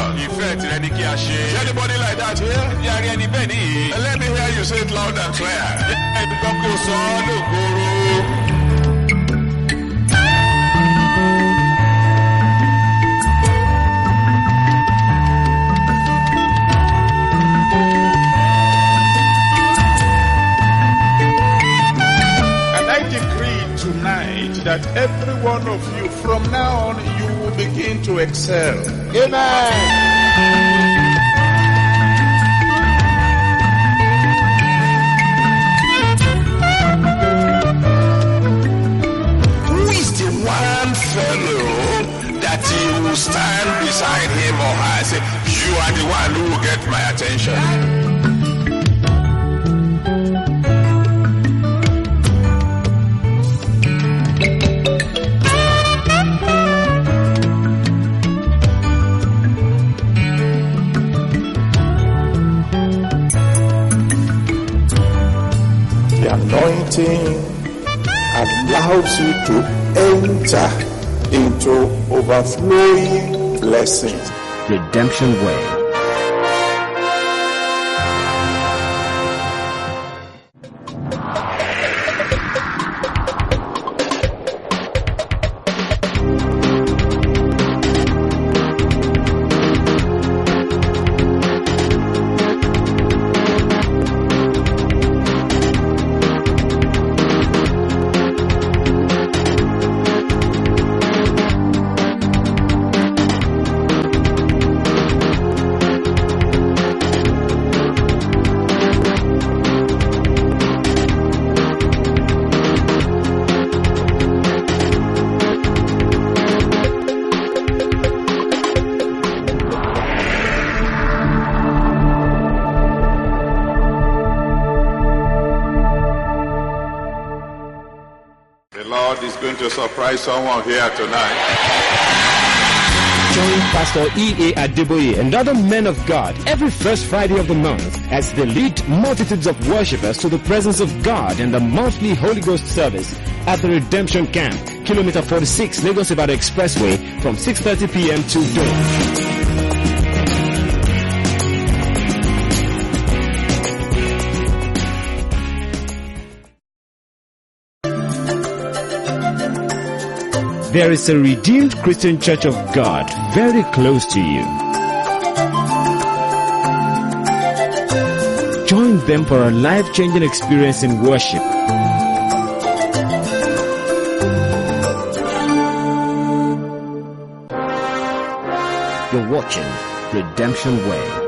us. Is anybody like that here? Let me hear you say it loud and clear. That every one of you from now on you will begin to excel. Amen. Who is the one fellow that you will stand beside him or her and say, you are the one who will get my attention? Anointing allows you to enter into overflowing blessings. Redemption Way. Surprise someone here tonight. Join Pastor E.A. Adeboye and other men of God every first Friday of the month as they lead multitudes of worshippers to the presence of God in the monthly Holy Ghost service at the Redemption Camp, Kilometer 46, Lagos Ibadan Expressway from 6:30 p.m. to dawn. There is a Redeemed Christian Church of God very close to you. Join them for a life-changing experience in worship. You're watching Redemption Way.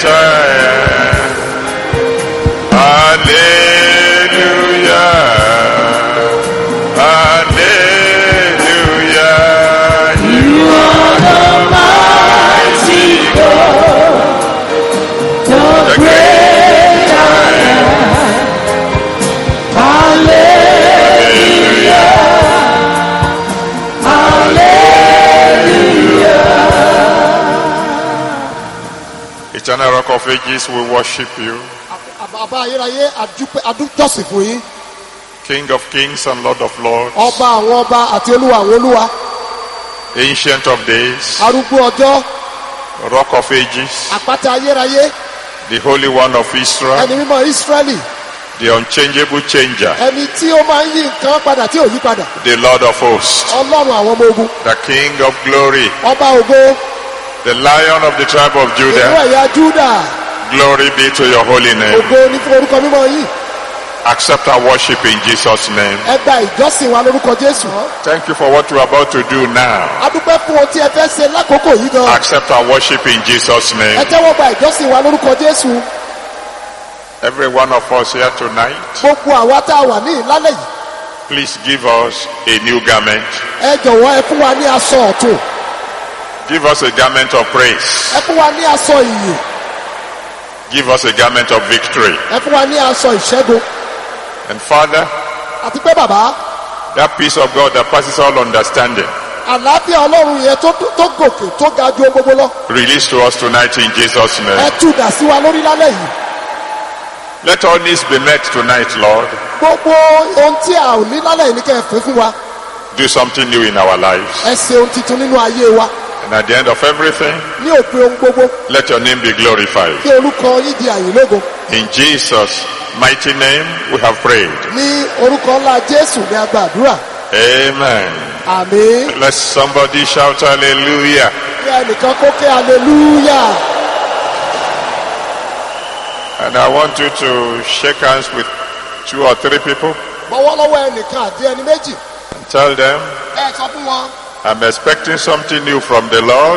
Hallelujah. Hallelujah. You are the mighty God. The great I am. Hallelujah. Hallelujah. Eternal Rock of Ages, we worship you. King of Kings and Lord of Lords. Ancient of Days. Rock of Ages. The Holy One of Israel. The unchangeable changer. The Lord of Hosts. The King of Glory. The Lion of the tribe of Judah. Glory be to your holy name. Accept our worship in Jesus' name. Thank you for what you are about to do now. Accept our worship in Jesus' name. Every one of us here tonight, please give us a new garment. Give us a garment of praise. Give us a garment of victory. And Father, that peace of God that passes all understanding, release to us tonight in Jesus' name. Let all needs be met tonight, Lord. Do something new in our lives. And at the end of everything, let your name be glorified. In Jesus' mighty name we have prayed. Amen. Let somebody shout hallelujah. And I want you to shake hands with 2 or 3 people and tell them, I'm expecting something new from the Lord.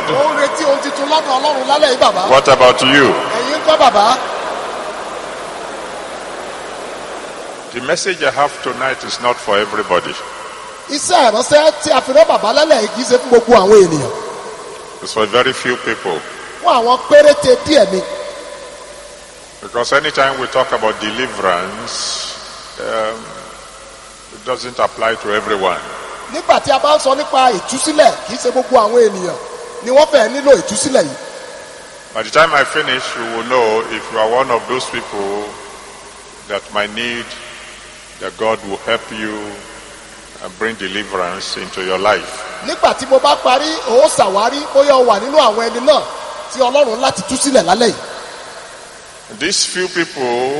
What about you? The message I have tonight is not for everybody. It's for very few people. Because anytime we talk about deliverance, it doesn't apply to everyone. By the time I finish, you will know if you are one of those people that might need that God will help you and bring deliverance into your life. These few people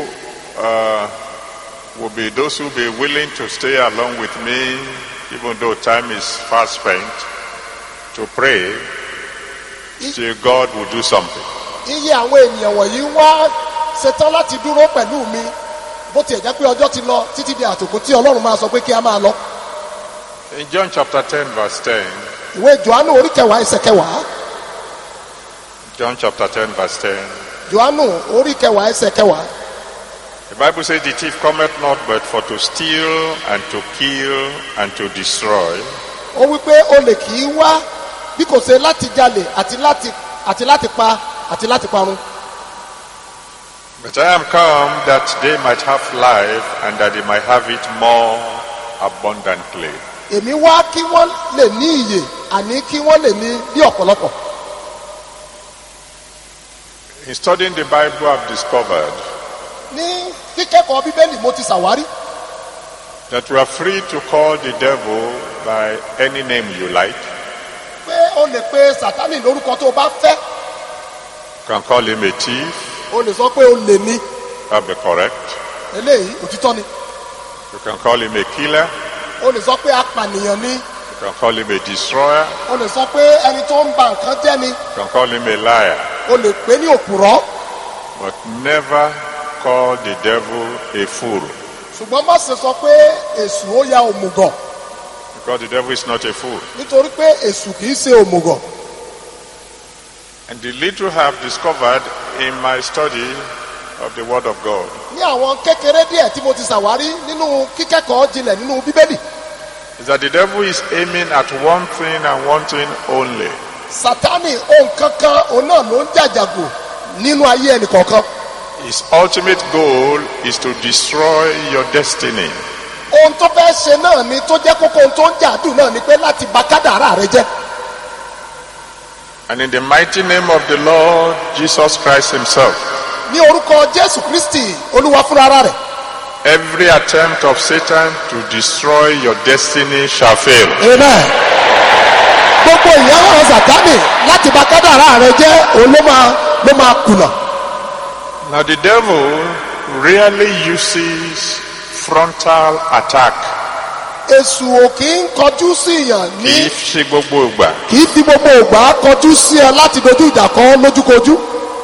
will be those who will be willing to stay along with me, even though time is far spent, to pray till God will do something. In John chapter 10 verse 10, John chapter 10 verse 10, the Bible says the thief cometh not but for to steal and to kill and to destroy. But I am come that they might have life and that they might have it more abundantly. In studying the Bible, I've discovered that you are free to call the devil by any name you like. You can call him a thief. That'll be correct. You can call him a killer. You can call him a destroyer. You can call him a liar. But never call the devil a fool. Because the devil is not a fool. And the little I have discovered in my study of the Word of God ní àwọn kékeré díẹ̀ tí mo ti ṣàwárí nínú kíkẹ́kọ̀ọ́ jinlẹ̀ nínú Bíbélì. is that the devil is aiming at one thing and one thing only. Sátánì ohun kankan òun náà ló ń jàjàgò nínú ayé ẹnìkọ̀ọ̀kan. His ultimate goal is to destroy your destiny. Ohun tó fẹ́ ṣe náà ni tó jẹ́ kókó ohun tó ń jàdù náà ni pé láti bà kádàrá rẹ jẹ́. And in the mighty name of the Lord Jesus Christ himself, ní orúkọ Jésù Kristi Olúwa fúnra rẹ̀. every attempt of Satan to destroy your destiny shall fail. Amen. Gbogbo ìyàwó Sátánì láti bà kádàrá rẹ jẹ́ òun ló máa kùnà. Now the devil rarely uses frontal attack. Èṣù ò kì í kọjú sí ìyàn ní. Kì í ṣe gbogbo ìgbà. Kì í fi gbogbo ìgbà kọjú sí ẹ láti dojú ìjà kọ lójúkojú.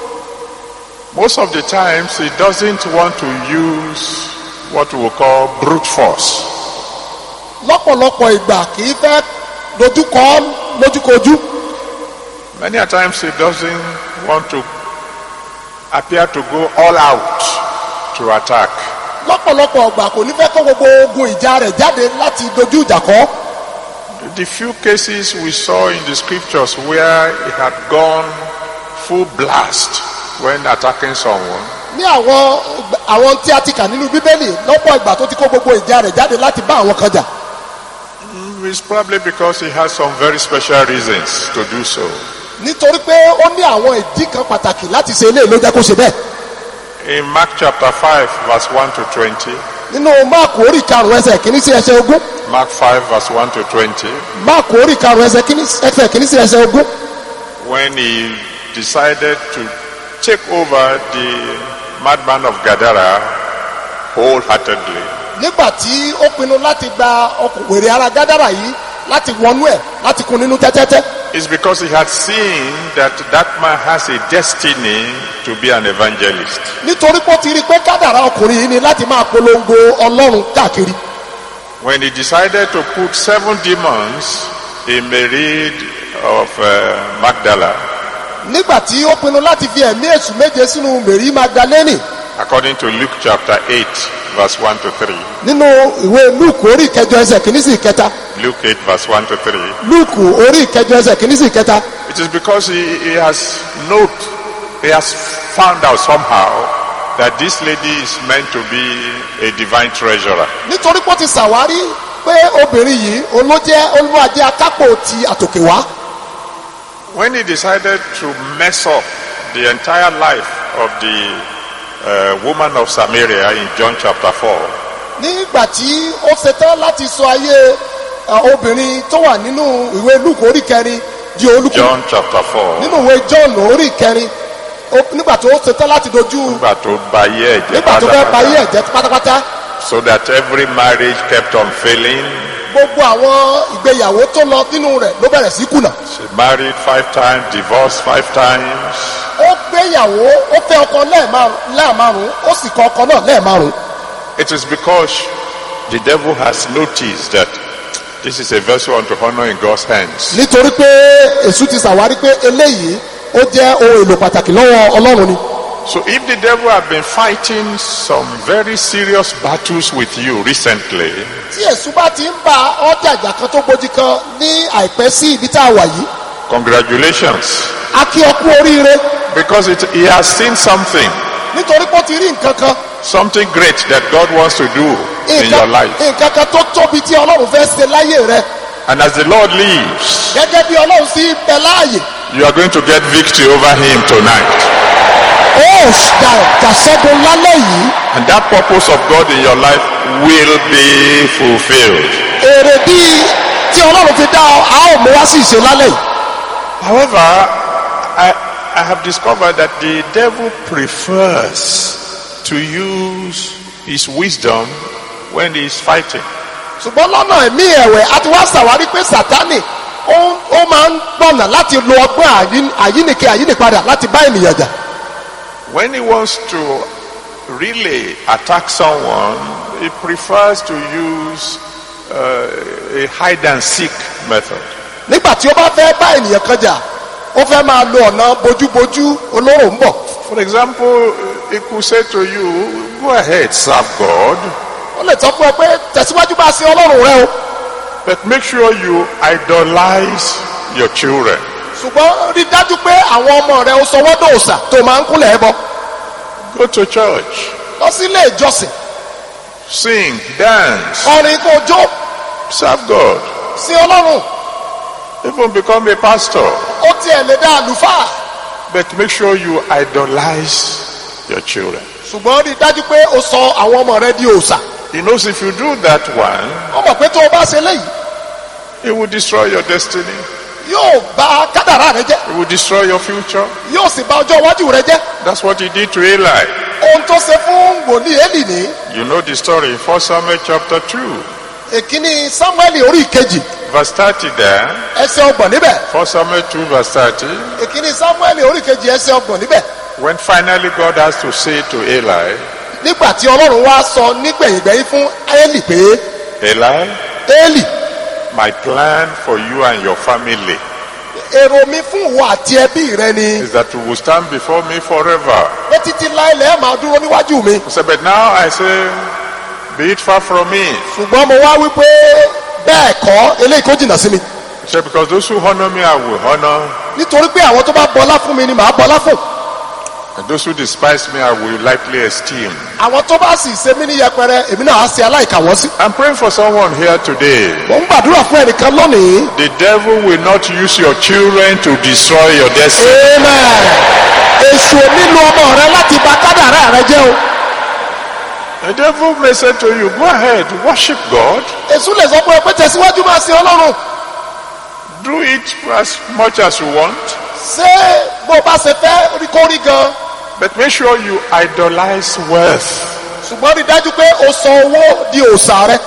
Most of the times he doesn't want to use what we call brute force. Lọ́pọ̀lọpọ̀ ìgbà kì í fẹ́ dojú kọ lójúkojú. Many a times he doesn't want to appear to go all out to attack. Lọ́pọ̀lọpọ̀ ìgbà kò ní fẹ́ kó gbogbo ogun ìjà rẹ̀ jáde láti dojú ìjà kọ. The few cases we saw in the scriptures where he had gone full blast when attacking someone. Ní àwọn tí a ti kà nínú Bíbélì lọ́pọ̀ ìgbà tó ti kó gbogbo ìjà rẹ̀ jáde láti bá àwọn kan jà. It's probably because he has some very special reasons to do so. Nítorí pé ó ní àwọn ìdí kan pàtàkì láti ṣe eléyìí ló jẹ́ kó ṣe bẹ́ẹ̀. In Mark chapter 5 verse 1 to 20. Nínú Máàkù orí 5 ẹsẹ̀ kìíní sí ẹsẹ̀ 20. Mark 5 verse 1 to 20. Máàkù orí 5 ẹsẹ̀ kìíní sí ẹsẹ̀ 20. When he decided to take over the madman of Gadara wholeheartedly. Nígbà tí ó pinnu láti gba wèrè ara Gádárà yìí láti wọnú ẹ̀ láti kún nínú tẹ́tẹ́tẹ́. It's because he had seen that man has a destiny to be an evangelist. Nítorí pé ó ti rí pé kádàrá ọkùnrin yìí ni láti máa polongo Ọlọ́run káàkiri. When he decided to put 7 demons in Mary of Magdala. Nígbà tí ó pinnu láti fi ẹ̀mí èṣù 7 sínú Mary Magdalene. According to Luke chapter 8 verse 1 to 3. Nínú ìwé Luke orí 8 ẹsẹ̀ kìíní sí 3. Luke 8 verse 1 to 3. Luke orí 8 ẹsẹ̀ kìíní sí 3. It is because he has found out somehow that this lady is meant to be a divine treasurer. Nítorí pé ó ti ṣàwárí pé obìnrin yìí olúwàjẹ́ akápò ti àtòkè wá. When he decided to mess up the entire life of the woman of Samaria in John chapter 4. Nígbà tí ó ṣetán láti sọ ayé obìnrin tó wà nínú ìwé Luke orí 4 di olùkọ́. John chapter 4. Nínú ìwé John orí 4 nígbà tó ṣetán láti dojú. Nígbà tó bà ayé ẹ̀jẹ̀ pátápátá. Nígbà tó fẹ́ bà ayé ẹ̀jẹ̀ pátápátá. So that every marriage kept on failing. Gbogbo àwọn ìgbéyàwó tó lọ nínú rẹ̀ ló bẹ̀rẹ̀ sí kùnà. She married 5 times, divorced 5 times. Ó gbéyàwó, ó fẹ́ ọkọ lẹ́ẹ̀márùn-ún, ó sì kọ ọkọ náà lẹ́ẹ̀márùn-ún. It is because the devil has noticed that this is a vessel unto honor in God's hands. Nítorí pé Èṣù ti ṣàwárí pé eléyìí ó jẹ́ ohun èlò pàtàkì lọ́wọ́ Ọlọ́run ni. So if the devil had been fighting some very serious battles with you recently. Tí Èṣù bá ti ń bá ọjà ìjà kan tó gbójú kan ní àìpẹ́ sí ibi tá a wà yìí. Congratulations. A kí ọ kú oríire. Because he has seen something. Nítorí pé ó ti rí nǹkan kan. Something great that God wants to do in your life. Nǹkan kan tó tóbi tí Ọlọ́run fẹ́ ṣe láyé rẹ. And as the Lord lives. Gẹ́gẹ́ bí Ọlọ́run sí bẹ láàyè. You are going to get victory over him tonight. Jàṣẹ́gun lálẹ́ yìí. And that purpose of God in your life will be fulfilled. Èrè bí tí Ọlọ́run fi dá ọ, a ó mú wá sí ìṣe lálẹ́ yìí. However, I have discovered that the devil prefers to use his wisdom when he is fighting. Ṣùgbọ́n lọ́nà ẹ̀mí ẹ̀wẹ̀ a ti wá ṣàwárí pé Sátánì ó máa ń gbọ̀nà láti lo ọgbọ́n àyínípadà láti bá ènìyàn jà. When he wants to really attack someone, he prefers to use a hide and seek method. Nígbà tí ó bá fẹ́ bá ènìyàn kan jà, ó fẹ́ máa lo ọ̀nà bójúbójú olóró ń bọ̀. For example, he could say to you, go ahead, serve God. ó lè sọ fún ẹ pé tẹ̀síwájú bá sí ọlọ́run rẹ o. But make sure you idolize your children. ṣùgbọ́n rí dájú pé àwọn ọmọ rẹ ó sọ wọ́n dòòṣà tó máa ń kúnlẹ̀ ẹbọ. Go to church. lọ sí ilé ìjọsìn. Sing, dance. kọrin kó jó. Serve God. sí ọlọ́run. Even become a pastor. ó tiẹ̀ lè dá àlùfáà. But make sure you idolize your children. ṣùgbọ́n rí dájú pé ó sọ àwọn ọmọ rẹ di òòṣà. He knows if you do that one, ó mọ̀ pé tó o bá ṣe léyìí. it will destroy your destiny. yóò bà kádàrá rẹ jẹ́. It will destroy your future. yóò sì bà ọjọ́ iwájú rẹ jẹ́. That's what he did to Eli. ohun tó ṣe fún wòlíì Élì ní. You know the story in 1 Samuel chapter 2. èkíní Sámúẹ́lì orí ìkejì. Verse 30 there. ẹsẹ̀ ọgbọ̀n níbẹ̀. 1 Samuel 2 verse 30. èkíní Sámúẹ́lì orí ìkejì ẹsẹ̀ ọgbọ̀n níbẹ̀. When finally God has to say to Eli, nígbà tí ọlọ́run wá sọ nígbẹ̀yìngbẹ̀yìn fún Élì pé. Eli, Élì. my plan for you and your family èrò mi fún ìwọ àti ẹbí rẹ ni. is that you will stand before me forever. pé títí láìlẹ̀ máa dúró níwájú mi. He said, but now I say, be it far from me. ṣùgbọ́n mo wá wípé bẹ́ẹ̀ kọ́ eléyìí kó jìnnà sí mi. He said, because those who honor me, I will honor. nítorí pé àwọn tó bá bọlá fún mi ni màá bọlá fún. And those who despise me, I will lightly esteem. àwọn tó bá sì ṣe mí ní yẹpẹrẹ èmi náà á ṣe aláìkàwọ́ sí. I'm praying for someone here today. mo ń gbàdúrà fún ẹnìkan lónìí. The devil will not use your children to destroy your destiny. amen. èṣù ò nílò ọmọ rẹ láti bà kádàrá rẹ jẹ́ o. The devil may say to you, go ahead, worship God. èṣù lè sọ fún ẹ pé tẹ̀síwájú máa sin ọlọ́run. Do it as much as you want. ṣé bó bá ṣe fẹ́ rí kó rí gan. But make sure you idolize wealth. ṣùgbọ́n rí dájú pé o sọ owó di òòṣà rẹ.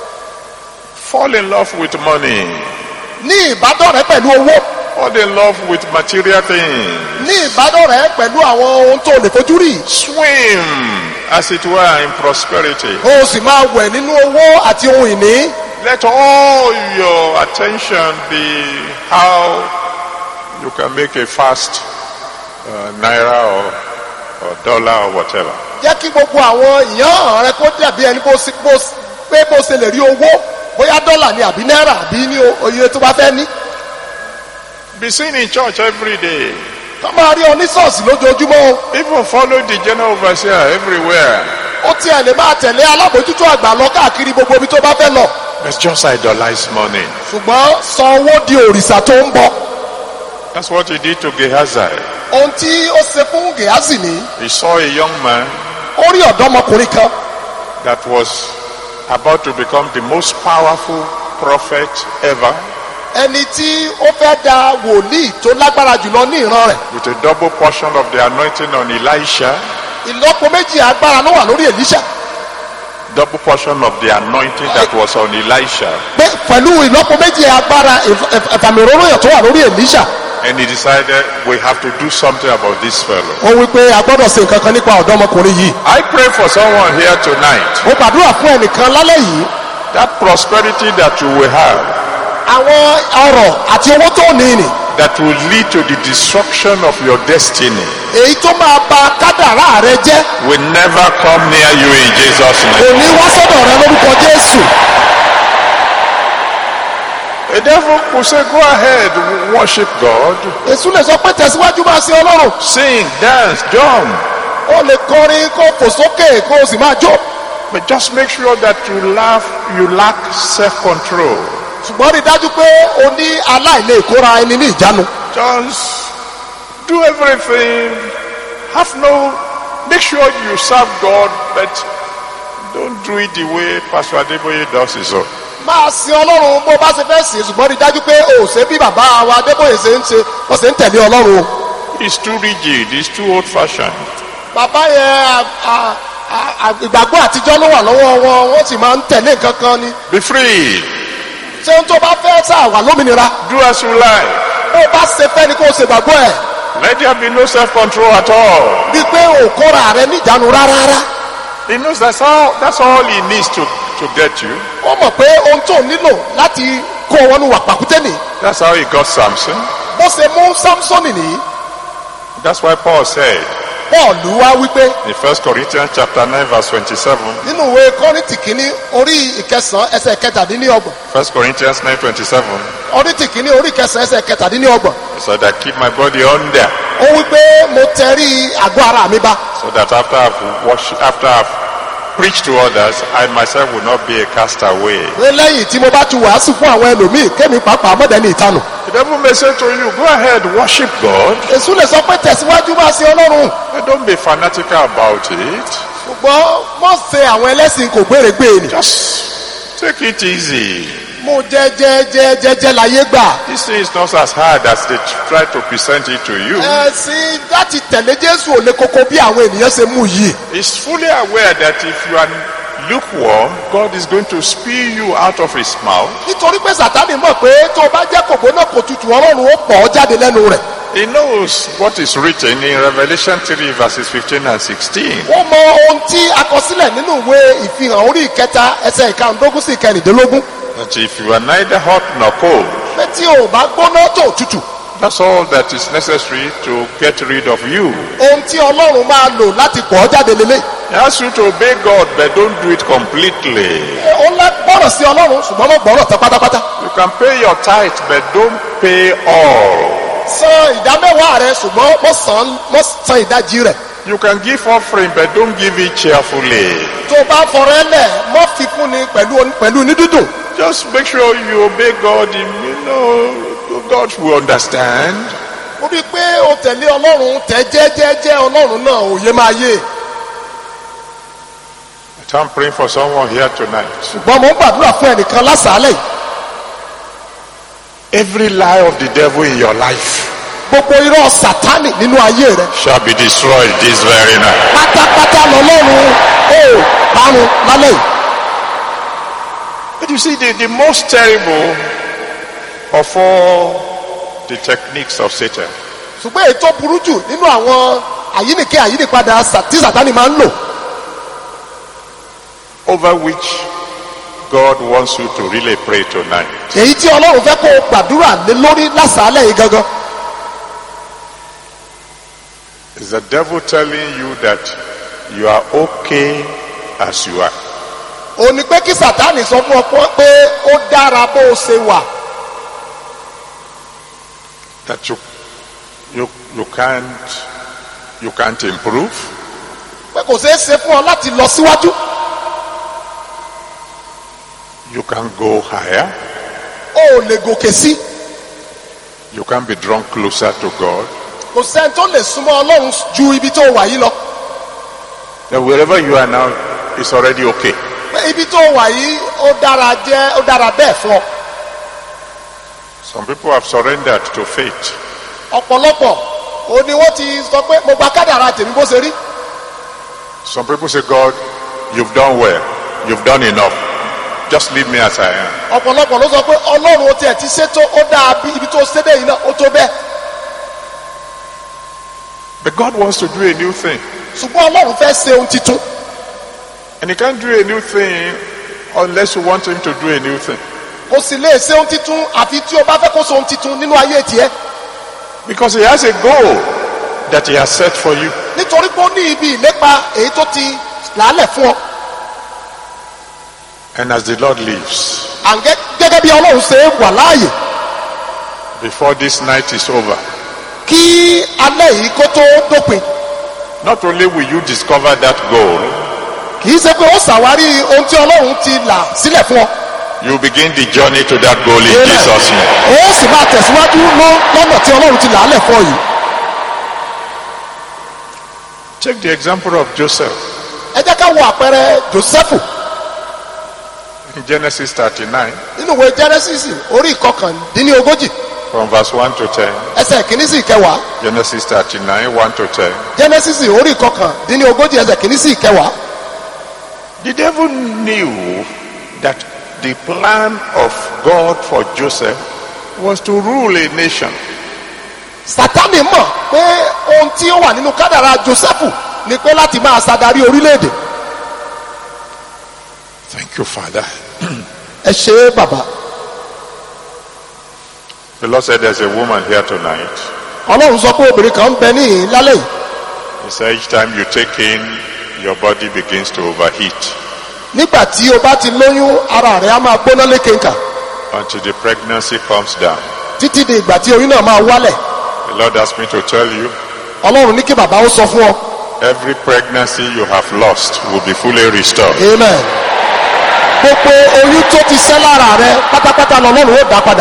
Fall in love with money. ní ìbádọ́rẹ̀ẹ́ pẹ̀lú owó. Fall in love with material things. ní ìbádọ́rẹ̀ẹ́ pẹ̀lú àwọn ohun tó lè fojú rí. Swim, as it were, in prosperity. o sì máa wẹ̀ nínú owó àti ohun ìní. Let all your attention be how you can make a fast naira or dollar or whatever. jẹ́ kí gbogbo àwọn ìyàn rẹ kó dàbí ẹni pé bó ṣe lè rí owó bóyá dọ́là ni àbí náírà àbí ní oye tó bá fẹ́ ní. Be seen in church every day. ká máa rí oníṣọ́ọ̀sì lójoojúmọ́. Even follow the general overseer everywhere. ó tiẹ̀ lè máa tẹ̀lé alábòójútó àgbà lọ káàkiri gbogbo ibi tó bá fẹ́ lọ. Let's just idolize money. ṣùgbọ́n sọ owó di òrìṣà tó ń bọ̀. That's what he did to Gehazi. ohun tí ó ṣe fún Gèhásì ní. He saw a young man ó rí ọ̀dọ́mọkùnrin kan. that was about to become the most powerful prophet ever. ẹni tí ó fẹ́ da wòlíì tó lágbára jùlọ ní ìran rẹ̀. With a double portion of the anointing on Elisha. ìlọ́po méjì agbára ló wà lórí Èlíṣà. Double portion of the anointing that was on Elisha. pẹ̀lú ìlọ́po méjì agbára ìfàmìróróyàn tó wà lórí Èlíṣà. And he decided we have to do something about this fellow. ó wí pé a gbọ́dọ̀ ṣe nǹkan kan nípa ọ̀dọ́mọkùnrin yìí. I pray for someone here tonight. mo gbàdúrà fún ẹnìkan lálẹ́ yìí. That prosperity that you will have. àwọn ọrọ̀ àti owó tó ní nì. That will lead to the destruction of your destiny. èyí tó máa bà kádàrá rẹ jẹ́. Will never come near you in Jesus' name. kò ní wá sọ́dọ̀ rẹ lórúkọ Jésù. The devil could say, go ahead, worship God. èṣù lè sọ pé tẹ̀síwájú máa sin ọlọ́run. Sing, dance, jump. ó lè kọrin kó fò sókè kó o sì máa jó. But just make sure that you lack self-control. ṣùgbọ́n rí dájú pé o ní aláìlèkóra ẹni ní ìjánu. Just do everything. Make sure you serve God, but don't do it the way Pastor Adeboye does his own. máa sin ọlọ́run bó bá ṣe fẹ́ sìn ṣùgbọ́n rí dájú pé o ṣe bí bàbá wa Adébóyè ṣe ń ṣe wọ́n ṣe ń tẹ̀lé ọlọ́run. It's too rigid. It's too old-fashioned. bàbá yẹn ìgbàgbọ́ àtijọ́ ló wà lọ́wọ́ wọn wọ́n sì máa ń tẹ̀lé nǹkan kan ni. Be free. ṣé ohun tó bá fẹ́ sá wà lómìnira. Do as you like. bó bá ṣe fẹ́ ni kó o ṣe gbàgbọ́ ẹ̀. Let there be no self-control at all. bí pé o kóra rẹ níjànú rárá. He knows that's all he needs to get you. ó mọ̀ pé ohun tó nílò láti kó wọn ní wà pàkúté nì. That's how he got Samson. bó bó ṣe mú Samsoni nìyí. That's why Paul said Paul wá wípé in 1 Corinthians chapter 9 verse 27. nínú ìwé Kọ́ríńtì kìíní orí ìkẹsàn ẹsẹ̀ kẹtàdínlọ́gbọ̀n. 1 Corinthians 9:27. Kọ́ríńtì kìíní orí ìkẹsàn ẹsẹ̀ kẹtàdínlọ́gbọ̀n. So that I keep my body under. Ó wípé mo tẹrí àgọ́ ara mi bá. So that after I've preached to others, I myself will not be a castaway. Pé lẹ́yìn tí mo bá ti wàásù fún àwọn ẹlòmíì kémi pàápàá mọ́dẹ́ni ìtanù. The devil may say to you, go ahead, worship God. Èṣù lè sọ pé tẹ̀síwájú máa ṣe Ọlọ́run. But don't be fanatical about it. Ṣùgbọ́n mọ̀ ṣe àwọn ẹlẹ́sìn kò gbèrègbè ni. Just take it easy. Mo jẹ́jẹ́ láyé gbà. This thing is not as hard as they try to present it to you. Ẹ̀sìn láti tẹ̀lé Jésù ò le koko bí àwọn ènìyàn ṣe mú yìí. He's fully aware that if you are lukewarm, God is going to spew you out of his mouth. Nítorí pé Sátánì mọ̀ pé tó o bá jẹ́ kògbóná kò tutù Ọlọ́run ó pọ̀ ọ́ jáde lẹ́nu rẹ̀. He knows what is written in Revelation 3 verses 15 and 16. Ó mọ ohun tí a kọ sílẹ̀ nínú ìwé ìfihàn orí ìkẹta ẹsẹ̀ ìkàndógún sí ìkẹrìndínlógún. That if you are neither hot nor cold, Pé tí o bá gbóná tó tutù. that's all that is necessary to get rid of you. Ohun tí Ọlọ́run máa lò láti pọ̀ ọ́ jáde lélẹ̀. He asks you to obey God, but don't do it completely. Ó ń gbọ́rọ̀ sí Ọlọ́run ṣùgbọ́n mo gbọ́rọ̀ tán pátápátá. You can pay your tithe, but don't pay all. San ìdámẹ́wàá rẹ ṣùgbọ́n mo san ìdajì rẹ̀. You can give offering, but don't give it cheerfully. Tó o bá fọrẹ lẹ̀ mọ́ fi fún ni pẹ̀lú onídùúdùn. Just make sure you obey God. God will understand. Mo rí i pé o tẹ̀lé Ọlọ́run tẹ̀ jẹ́jẹ́jẹ́ Ọlọ́run náà òye máa yé. But I'm praying for someone here tonight. Ṣùgbọ́n mo ń gbàdúrà fún ẹnìkan lásàálẹ̀ yìí. Every lie of the devil in your life Gbogbo irọ́ Sátánì nínú ayé rẹ. shall be destroyed this very night. Pátápátá lọ́lọ́run ó parun lálẹ́ yìí. But you see, the most terrible of all the techniques of Satan Ṣùgbọ́n èyí tó burú jù nínú àwọn àyínípadà tí Sátánì máa ń lò. over which God wants you to really pray tonight Èyí tí Ọlọ́run fẹ́ kó o gbàdúrà lé lórí lásàálẹ̀ yìí gangan. is the devil telling you that you are okay as you are. Ó ní pé kí Sátánì sọ fún ọ pé ó dára bó o ṣe wà. That you can't improve. Pé kò ṣeé ṣe fún ọ láti lọ síwájú. You can go higher. O ò lè gòkè sí. You can be drawn closer to God. Kò sẹ́ni tó lè súnmọ́ Ọlọ́run ju ibi tó wà yìí lọ. That wherever you are now, it's already okay. Pé ibi tó wà yìí ó dára bẹ́ẹ̀ fún ọ. Some people have surrendered to faith. Ọ̀pọ̀lọpọ̀ ó ní wọ́n ti sọ pé mo gba kádàrá tèmi bó ṣe rí. Some people say, God, you've done well. You've done enough. Just leave me as I am. Ọ̀pọ̀lọpọ̀ ló sọ pé Ọlọ́run ó tiẹ̀ ti ṣètò ó dáa bí ibi tó ṣe dé yìí náà ó tó bẹ́ẹ̀. But God wants to do a new thing. Ṣùgbọ́n Ọlọ́run fẹ́ ṣe ohun titun. And he can't do a new thing unless you want him to do a new thing. Kò sì lè ṣe ohun titun àfi tí o bá fẹ́ kó ṣe ohun titun nínú ayé tiẹ̀. Because he has a goal that he has set for you. Nítorí pé ó ní ibi ìlépa èyí tó ti làálẹ̀ fún ọ. And as the Lord lives, Gẹ́gẹ́ bí Ọlọ́run ṣe wà láàyè. Before this night is over, Kí alẹ́ yìí kó tó dópin. not only will you discover that goal, Kì í ṣe pé ó ṣàwárí ohun tí Ọlọ́run ti là sílẹ̀ fún ọ. you begin the journey to that goal in Jesus' name. Ó sì máa tẹ̀síwájú lọ́nà tí Ọlọ́run ti làálẹ̀ fún ọ yìí. Take the example of Joseph Ẹ jẹ́ ká wo àpẹẹrẹ Jósẹ́fù in Genesis 39 nínú ìwé Jẹ́nẹ́sísì orí ìkọkàndínlógójì from verse 1 to 10. ẹsẹ̀ kìíní sí ìkẹwàá. Genesis 39, 1 to 10. Jẹ́nẹ́sísì orí ìkọkàndínlógójì ẹsẹ̀ kìíní sí ìkẹwàá. The devil knew that the plan of God for Joseph was to rule a nation. Sátánì mọ̀ pé ohun tí ó wà nínú kádàrá Jósẹ́fù ni pé láti máa ṣàdarí orílẹ̀-èdè. Thank you, Father. Ẹ ṣé bàbá. The Lord said there's a woman here tonight. Ọlọ́run sọ pé obìnrin kan ń bẹ níhìn lálẹ́ yìí. He said each time you take in, your body begins to overheat. Nígbà tí o bá ti lóyún, ara rẹ̀ á máa gbóná lékenkà. Until the pregnancy comes down. Títí di ìgbà tí oyún náà máa wálẹ̀. The Lord asked me to tell you. Ọlọ́run ní kí bàbá ó sọ fún ọ. Every pregnancy you have lost will be fully restored. Amen. Gbogbo oyún tó ti ṣẹ́ lára rẹ pátápátá lọ́lọ́run ó dá padà.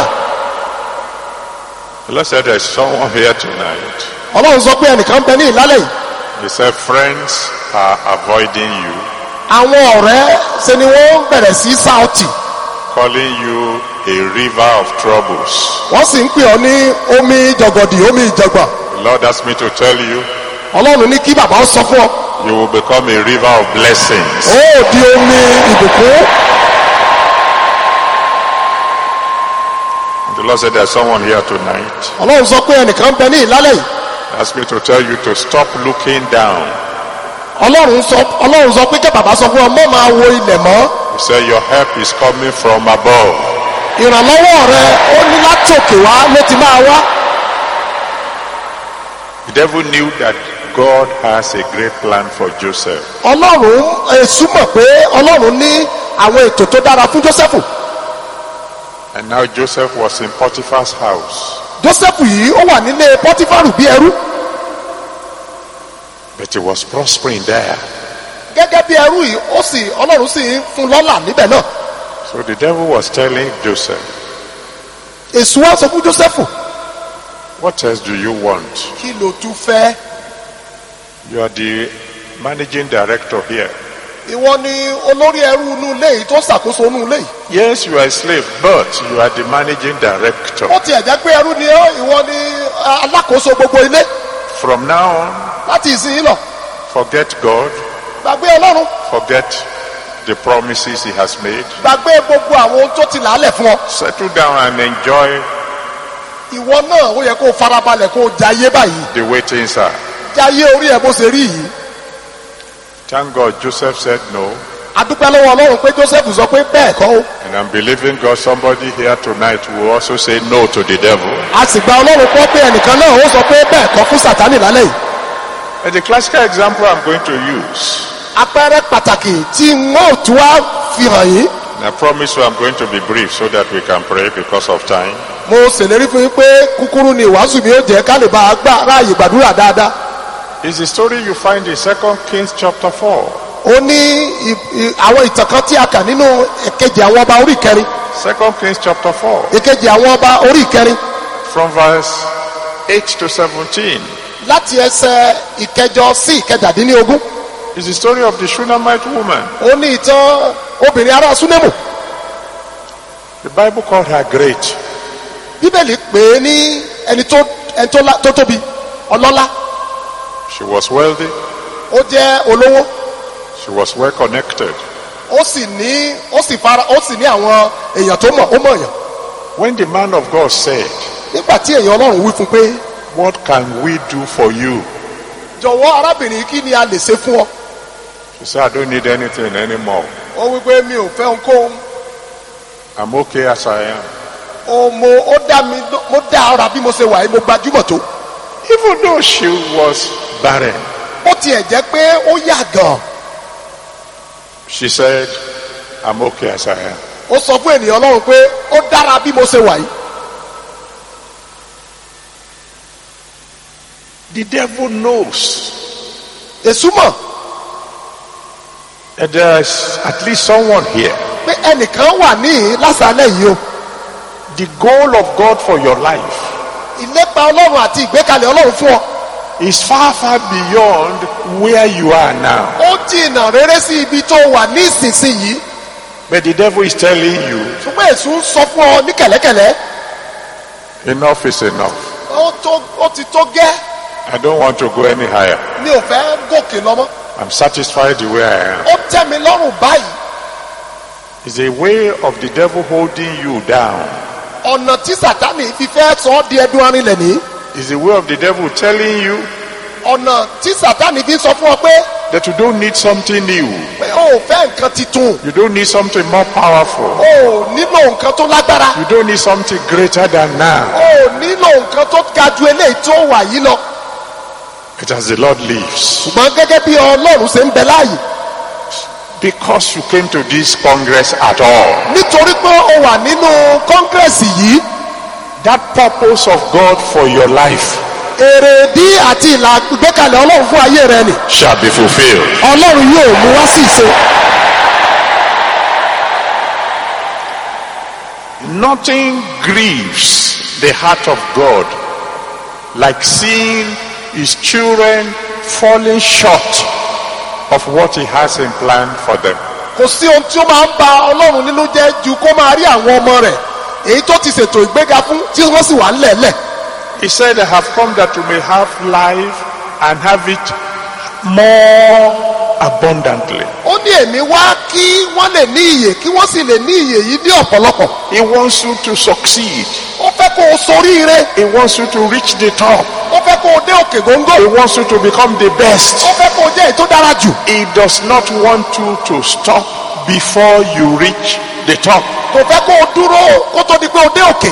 The Lord said there's someone here tonight. Ọlọ́run sọ pé ẹnìkan bẹ ní ìlálẹ̀ yìí. He said friends are avoiding you. Àwọn ọ̀rẹ́ ṣe ni wọ́n bẹ̀rẹ̀ sí sáùtì. Calling you a river of troubles. Wọ́n sì ń pè ọ́ ní omi jọ̀gọ̀dì, omi ìjọ̀gbọ̀n. The Lord asked me to tell you. Ọlọ́run ní kí bàbá ó sọ fún ọ. You will become a river of blessings. Ó di omi ìbùkún. The Lord said there's someone here tonight. Ọlọ́run sọ pé ẹnìkan bẹ ní ìlálẹ̀ yìí. He asked me to tell you to stop looking down. Ọlọ́run sọ pé kí bàbá sọ fún ọ mọ́ máa wo ilẹ̀ mọ́. He said your help is coming from above. Ìrànlọ́wọ́ rẹ ó ní láti òkè wá ló ti máa wá. The devil knew that God has a great plan for Joseph. Ọlọ́run èṣù mọ̀ pé Ọlọ́run ní àwọn ètò tó dára fún Jósẹ́fù. And now Joseph was in Potiphar's house. Jósẹ́fù yìí ó wà nílé Pọ́tífárù bí ẹrú. But he was prospering there. Gẹ́gẹ́ bí ẹrú yìí Ọlọ́run sì ń fún lọ́lá níbẹ̀ náà. So the devil was telling Joseph. Èṣù wá sọ fún Jósẹ́fù. What else do you want? Kí ló tún fẹ́? You are the managing director here. Ìwọ ni olórí ẹrú inú ilé yìí tó ṣàkóso inú ilé yìí. Yes, you are a slave, but you are the managing director. Ó tiẹ̀ jẹ́ pé ẹrú ni ọ́, ìwọ ni alákòóso gbogbo ilé. From now on, láti ìsinyìí lọ. Forget God. Gbàgbé Ọlọ́run. Forget the promises he has made. Gbàgbé gbogbo àwọn ohun tó ti làálẹ̀ fún ọ. Settle down and enjoy. Ìwọ náà ó yẹ kó farabalẹ̀ kó jayé báyìí. The way things are. Jayé orí ẹ̀ bó ṣe rí yìí. Thank God Joseph said no. Adúpẹ́ lọ́wọ́ Ọlọ́run pé Joseph sọ pé bẹ́ẹ̀ kọ́ o. And I'm believing God somebody here tonight will also say no to the devil. A sì gba Ọlọ́run kọ́ pé ẹnìkan náà ó sọ pé bẹ́ẹ̀ kọ́ fún Sátánì lálẹ́ yìí. And the classical example I'm going to use. Àpẹẹrẹ pàtàkì tí wọ́n tún wá fi hàn yín. And I promise you I'm going to be brief so that we can pray because of time. Mo ṣèlérí fún yín pé kúkúrú ni ìwàásù mi ó jẹ́ ká lè bá a ráàyè gbàdúrà dáadáa. It's the story you find in 2 Kings chapter 4. Ó ní àwọn ìtàn kan tí a kà nínú ìkejì àwọn ọba orí ìkẹrin. 2 Kings chapter 4. Ìkejì àwọn ọba orí ìkẹrin. From verse 8 to 17. Láti ẹsẹ̀ ìkẹjọ sí ìkẹtàdínlógún. It's the story of the Shunammite woman. Ó ní ìtàn obìnrin ará Súnémù. The Bible called her great. Bíbélì pè é ní ẹni tó tóbi, ọlọ́lá. She was wealthy. Ó jẹ́ olówó. She was well connected. Ó sì ní àwọn èèyàn tó mọ̀, ó mọ̀ èèyàn. When the man of God said, nígbà tí èèyàn Ọlọ́run wí fún pé, what can we do for you? Jọ̀wọ́ arábìnrin kí ni a lè ṣe fún ọ? She said, I don't need anything anymore. Ó wí pé mi ò fẹ́ ohunkóhun. I'm okay as I am. Mo dá ara bí mo ṣe wà yìí, mo gbajúmọ̀ tó. Even though she was barren. Ó tiẹ̀ jẹ́ pé ó yà gan. She said, I'm okay as I am. Ó sọ fún ènìyàn Ọlọ́run pé ó dára bí mo ṣe wà yìí. The devil knows. Èṣù mọ̀. And there's at least someone here. Pé ẹnìkan wà ní lásàálẹ̀ yìí o. The goal of God for your life. Ìlépa Ọlọ́run àti ìgbékalẹ̀ Ọlọ́run fún ọ. Is far beyond where you are now. Ó jìnnà rere sí ibi tó wà ní ìsinsìnyí. But the devil is telling you. Ṣùgbọ́n Èṣù sọ fún ọ ní kẹ̀lẹ́kẹ̀lẹ́. Enough is enough. Ó ti tó gẹ́. I don't want to go any higher. Mi ò fẹ́ gòkè lọ mọ́. I'm satisfied the way I am. Ó tẹ́ mi lọ́rùn báyìí. It's a way of the devil holding you down. Ọ̀nà tí Sátánì fi fẹ́ sọ ọ́ di ẹdun arinlẹ̀ ní. It's the way of the devil telling you. ọ̀nà tí Sátánì fi sọ fún ọ pé. That you don't need something new. Pé o fẹ́ nǹkan titun. You don't need something more powerful. O nílò nǹkan tó lágbára. You don't need something greater than now. O nílò nǹkan tó ga ju eléyìí tó wà yìí lọ. But as the Lord lives. Ṣùgbọ́n gẹ́gẹ́ bí Ọlọ́run ṣe ń bẹ láàyè. Because you came to this congress at all. Nítorí pé o wà nínú kọ́ngírẹ́sì yìí. That purpose of God for your life. Èrèdí àti ìgbékalẹ̀ Ọlọ́run fún ayé rẹ ni. Shall be fulfilled. Ọlọ́run yóò mú wá sí ìṣe. Nothing grieves the heart of God like seeing his children falling short of what he has in plan for them. Kò sí ohun tí ó máa ń ba Ọlọ́run nínú jẹ́ ju kó máa rí àwọn ọmọ rẹ̀ èyí tó ti ṣètò ìgbéga fún tí wọ́n sì wà ńlẹ̀ẹ́lẹ̀. He said, I have come that you may have life and have it more abundantly. Ó ní èmi wá kí wọ́n lè ní ìyè kí wọ́n sì lè ní ìyè yìí ní ọ̀pọ̀lọpọ̀. He wants you to succeed. Ó fẹ́ kó o soríire. He wants you to reach the top. Ó fẹ́ kó o dé òkè góńgó. He wants you to become the best. Ó fẹ́ kó o jẹ́ èyí tó dára jù. He does not want you to stop before you reach the top. Kò fẹ́ kó o dúró kó tó di pé o dé òkè.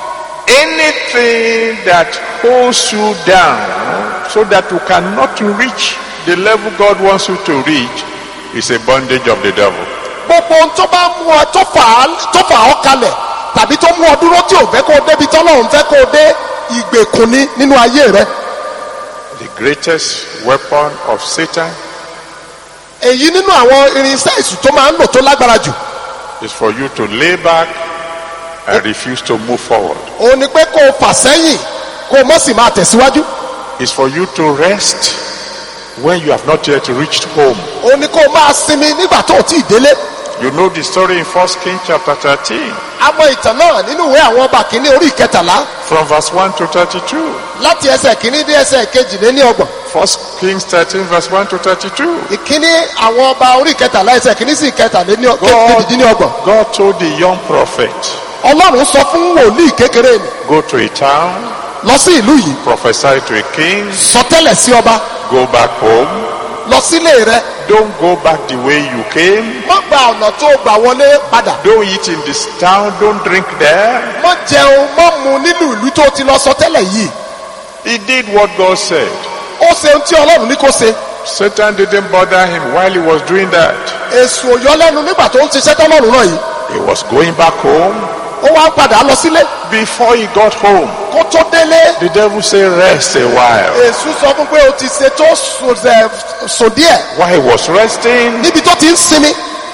Anything that holds you down so that you cannot reach the level God wants you to reach is a bondage of the devil. Gbogbo ohun tó bá mú ọ tó fà ọ́ kalẹ̀ tàbí tó mú ọ dúró tí ò fẹ́ kó o débi tọ́lọ́run fẹ́ kó o dé ìgbèkùn ní nínú ayé rẹ. The greatest weapon of Satan. Èyí nínú àwọn irinṣẹ́ èṣù tó máa ń lò tó lágbára jù. Is for you to lay back and refuse to move forward. Ó ní pé kó o fà sẹ́yìn kó o mọ̀ sí máa tẹ̀síwájú. Is for you to rest when you have not yet reached home. Ó ní kó o máa sinmi nígbà tó o tí ì délé. You know the story in 1 Kings chapter 13. A mọ ìtàn náà nínú ìwé àwọn ọba kìíní orí ìkẹtàlá. From verse 1 to 32. Láti ẹsẹ̀ kìíní dé ẹsẹ̀ kejìléníọgbọ̀n. 1 Kings 13 verse 1 to 32. Ìkíní àwọn ọba orí ìkẹtàlá ẹsẹ̀ kìíní sí kejìdínlọ́gbọ̀n. God told the young prophet. Ọlọ́run sọ fún wòlíì kékeré ni. Go to a town. Lọ sí ìlú yìí. Prophesy to a king. Sọtẹ́lẹ̀ sí ọba. Go back home. Lọ sílé rẹ. Don't go back the way you came. Má gba ọ̀nà tó gbà wọlé padà. Don't eat in this town. Don't drink there. Má jẹun má mu nínú ìlú tó ti lọ sọtẹ́lẹ̀ yìí. He did what God said. Ó ṣe ohun tí Ọlọ́run ní kó ṣe. Satan didn't bother him while he was doing that. Èṣù ò yọ lẹ́nu nígbà tó ń ṣiṣẹ́ tọ́lọ́run náà yìí. He was going back home. Ó wá padà lọ sílé. Before he got home, kó tó délé. the devil say rest a while. Èṣù sọ fún pé o ti ṣe tó sùn díẹ̀. While he was resting, níbi tó ti ń sinmi.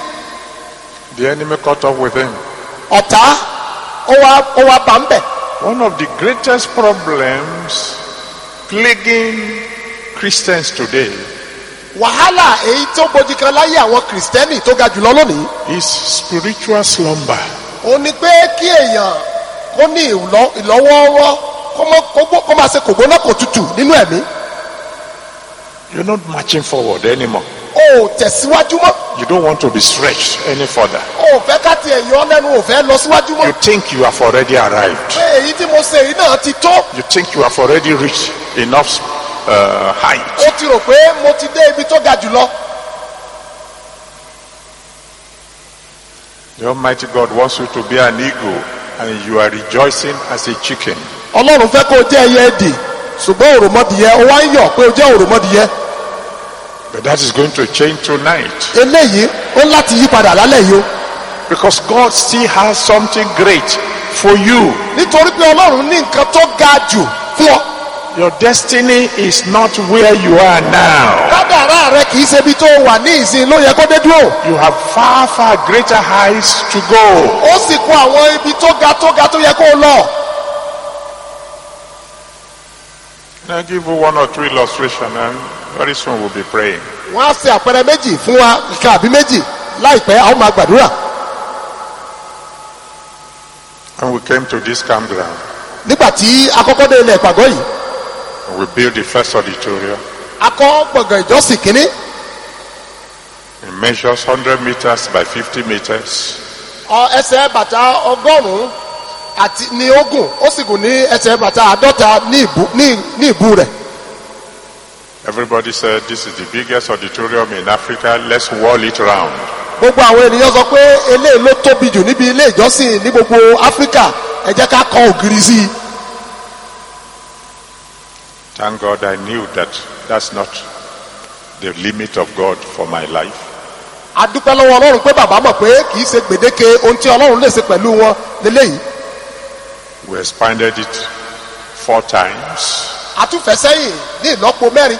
the enemy caught up with him. Ọ̀tá ó wá bá ń bẹ̀. One of the greatest problems plaguing Christians today. Wàhálà èyí tó gbòdì kan láyé àwọn Kìrìsìtẹ́nì tó ga jùlọ lónìí. Is spiritual slumber. Ó ní pé kí èèyàn kó ní ìlọ́wọ́ọ́rọ́ kó máa ṣe kògbóná kò tutù nínú ẹ̀mí. You're not marching forward anymore. O tẹ̀síwájú mọ́. You don't want to be stretched any further. O fẹ́ ká tiẹ̀ yọ lẹ́nu, o fẹ́ lọ síwájú mọ́. You think you have already arrived. Pé èyí tí mo ṣe yìí náà ti tó. You think you have already reached enough height. O ti rò pé mo ti dé ibi tó ga jùlọ. The Almighty God wants you to be an eagle and you are rejoicing as a chicken. Ọlọ́run fẹ́ kó o jẹ́ ẹyẹ ẹdì ṣùgbọ́n òròmọdìyẹ ó wá ń yọ̀ pé o jẹ́ òròmọdìyẹ. But that is going to change tonight. Eléyìí ó láti yí padà lálẹ́ yìí o. Because God still has something great for you. Nítorí pé Ọlọ́run ní nǹkan tó ga jù fún ọ. Your destiny is not where you are now. Kádàrá rẹ kì í ṣe ibi tó wà ní ìsìn ló yẹ kó dé dúró. You have far, far greater heights to go. Ó sì kún àwọn ibi tó ga tó yẹ kó lọ. I'll give you one or two illustrations and very soon we'll be praying. Wọ́n á ṣe àpẹẹrẹ méjì fún wa ìka àbí méjì láìpẹ́ a ó máa gbàdúrà. And we came to this campground. Nígbà tí akọ́kọ́ dé ilẹ̀ ìpàgọ́ yìí. We built the first auditorium. A kọ́ gbọ̀ngàn ìjọsìn kínní. It measures 100 meters by 50 meters. Ẹsẹ̀ bàtà 100 àti ní ogún ó sì gùn ní ẹsẹ̀ bàtà 50 ní ìbú rẹ̀. Everybody said this is the biggest auditorium in Africa. Let's wall it round. Gbogbo àwọn ènìyàn sọ pé eléyìí ló tóbi jù níbi ilé ìjọsìn ní gbogbo Áfíríkà, ẹ jẹ́ ká kọ́ ògiri sí i. Thank God I knew that that's not the limit of God for my life. A dúpẹ́ lọ́wọ́ Ọlọ́run pé bàbá mọ̀ pé kì í ṣe gbèdéke ohun tí Ọlọ́run lè ṣe pẹ̀lú wọn lélẹ́yìí. We expanded it 4 times. A tún fẹ́ sẹ́yìn ní ìlọ́po 4.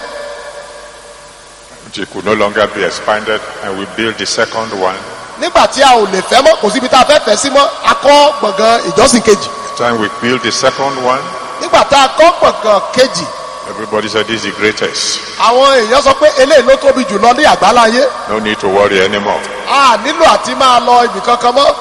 It could no longer be expanded, and we built the second one. Nígbà tí a ò lè fẹ́ mọ́, kò síbi tá a fẹ́ fẹ́ sí mọ́, a kọ́ gbọ̀ngàn ìjọsìn kejì. The time we built the second one, nígbà tá a kọ́ gbọ̀ngàn kejì, everybody said this is the greatest. àwọn èèyàn sọ pé eléyìí ló tóbi jù lọ ní àgbáláyé. No need to worry anymore. A nílò àti máa lọ ibì kankan mọ́.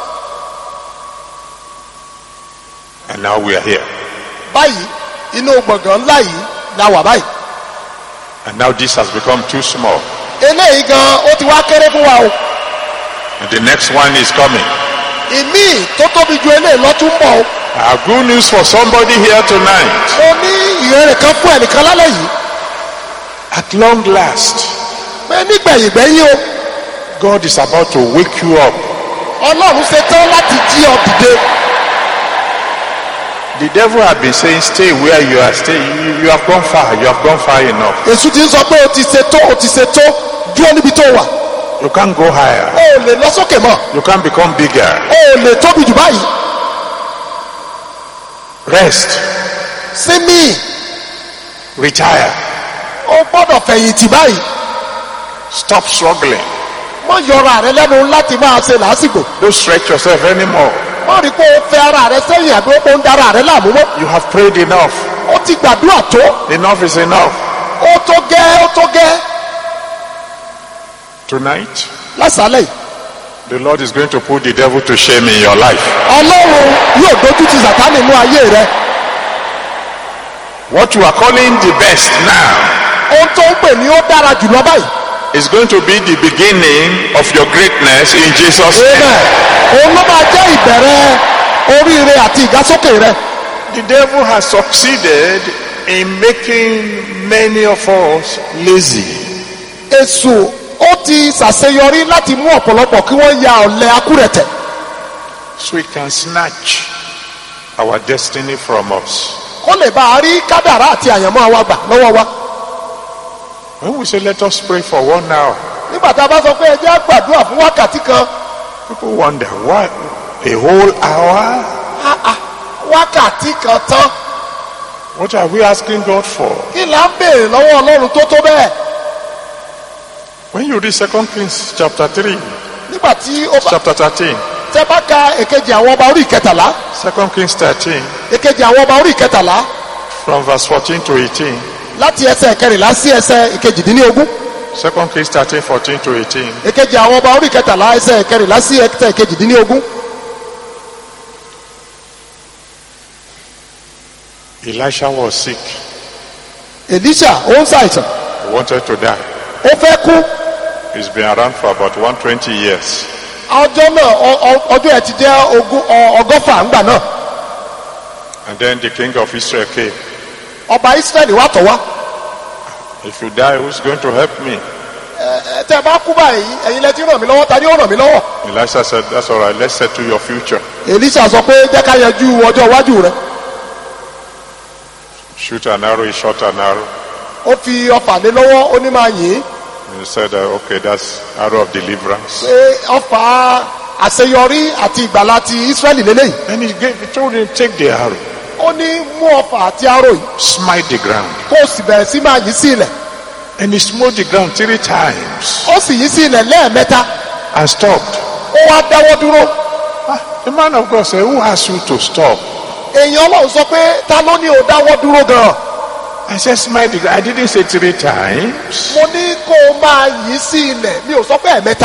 And now we are here. Báyìí inú gbọ̀ngàn ńlá yìí la wà báyìí. And now this has become too small. Eléyìí gan ó ti wá kéré fún wa o. And the next one is coming. Ìmíì tó tóbi ju eléyìí lọ tún bọ̀ o. I have good news for somebody here tonight. Mo ní ìrere kan fún ẹnìkan lálẹ́ yìí. At long last, Pé nígbẹ̀yìngbẹ̀yìn o, God is about to wake you up. Ọlọ́run ṣe tán láti jí ọ dìde. The devil had been saying, stay where you are. Stay. You have gone far. You have gone far enough. Èṣù ti ń sọ pé o ti ṣe tó, dúró níbi tó wà. You can't go higher. O ò lè lọ sókè mọ́. You can't become bigger. O ò lè tóbi jù báyìí. Rest. Sinmi. Retire. O gbọ́dọ̀ fẹ̀yìntì báyìí. Stop struggling. Má yọra rẹ lẹ́nu láti máa ṣe làásìgbò. Don't stretch yourself anymore. Má rí pé o fẹ́ ara rẹ sẹ́yìn àbí o ń dára rẹ láàmú mọ́. You have prayed enough. O ti gbàdúrà tó. Enough is enough. O tó gẹ́. Tonight, Lásàálẹ̀ yìí, the Lord is going to put the devil to shame in your life. Ọlọ́run yóò dojú ti Sàtánì nínú ayé rẹ. What you are calling the best now Ohun tó ń pè ní ó dára jùlọ báyìí. is going to be the beginning of your greatness in Jesus' name. Amen. Òun ló máa jẹ́ ìbẹ̀rẹ̀ oríire àti ìdásókè rẹ. The devil has succeeded in making many of us lazy. Èṣù ó ti ṣàṣeyọrí láti mú ọ̀pọ̀lọpọ̀ kí wọ́n ya ọ̀lẹ akúrẹ̀tẹ̀. So he can snatch our destiny from us. Kó lè bá a rí kádàrá àti àyànmọ́ wa gbà lọ́wọ́ wa. When we say let us pray for 1 hour, Nígbà tá a bá sọ pé ẹ jẹ́ á gbàdúrà fún wákàtí kan, people wonder, why a whole hour? wákàtí kan tán, What are we asking God for? kí là ń béèrè lọ́wọ́ Ọlọ́run tó tó bẹ́ẹ̀? When you read 2 Kings chapter 3, Nígbà tí ó bá chapter 13, tẹ́ bá ka èkejì àwọn ọba orí ìkẹtàlá, 2 Kings 13, èkejì àwọn ọba orí ìkẹtàlá from verse 14 to 18, láti ẹsẹ̀ kẹrìnlá sí ẹsẹ̀ ìkejìdínlógún. 2 Kings 13, 14 to 18. Èkejì àwọn ọba orí ìkẹtàlá ẹsẹ̀ kẹrìnlá sí ẹsẹ̀ ìkejìdínlógún. Elisha was sick. Èlíṣà ó ń ṣàìsàn, He wanted to die. ó fẹ́ kú. He's been around for about 120 years. Ọjọ́ náà ọjọ́ ẹ̀ ti jẹ́ ọgọ́fà ńgbà náà. And then the king of Israel came. Ọba Ísírẹ́lì wá tọ̀ wá. If you die, who's going to help me? Tẹ́ bá kú báyìí, ẹ̀yin lẹ ti ràn mí lọ́wọ́, ta ni ó ràn mí lọ́wọ́? Elisha said, that's all right, let's settle your future. Èlíṣà sọ pé jẹ́ ká yanjú ọjọ́ iwájú rẹ. Shoot an arrow, he shot an arrow. Ó fi ọfà lé lọ́wọ́, ó ní máa yìn ín. And he said, okay, that's arrow of deliverance. Pé ọfà àṣeyọrí àti ìgbàlà ti Ísírẹ́lì lélẹ́yìí. And he told him, take the arrow, Ó ní mú ọfà àti aró yìí, smite the ground. kó o sì bẹ̀rẹ̀ sí máa yìn sí ilẹ̀. And he smote the ground 3 times Ó sì yìn sí ilẹ̀ lẹ́ẹ̀mẹ́ta. and stopped. Ó wá dáwọ́ dúró. The man of God said, who asked you to stop? Èèyàn Ọlọ́run sọ pé ta ló ní o dáwọ́ dúró gan-an? I said, smite the ground. I didn't say 3 times. Mo ní kó o máa yìn sí ilẹ̀, mi ò sọ pé ẹ̀mẹ́ta.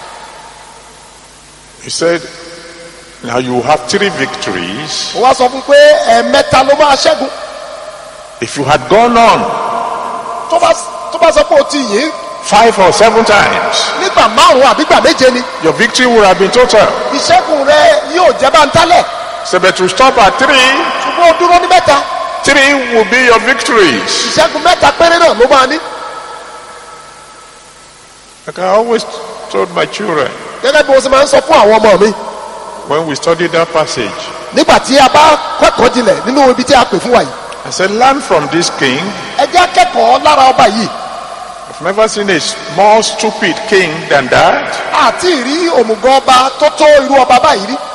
He said, now you have 3 victories. Ó wá sọ fún pé ẹ̀mẹ́ta ló máa ṣẹ́gun. If you had gone on Tó bá sọ pé o ti yìn 5 or 7 times, nígbà 5 àbí ìgbà 7 ni, your victory would have been total. ìṣẹ́gun rẹ yóò jẹ́ bántálẹ̀. So but to stop at 3, Ṣùgbọ́n o dúró ní mẹ́ta, 3 will be your victories. ìṣẹ́gun mẹ́ta péré náà ló máa ní. Like I always told my children, gẹ́gẹ́ bí mo ṣe máa ń sọ fún àwọn ọmọ mi when we studied that passage, nígbà tí a bá kẹ́kọ̀ọ́ jinlẹ̀ nínú ibi tí a pè fún wa yìí. I said, learn from this king. ẹ jẹ́ kẹ́kọ̀ọ́ lára ọba yìí. I've never seen a more stupid king than that. àti ìrí òmùgọ̀ ọba tó tó irú ọba báyìí rí.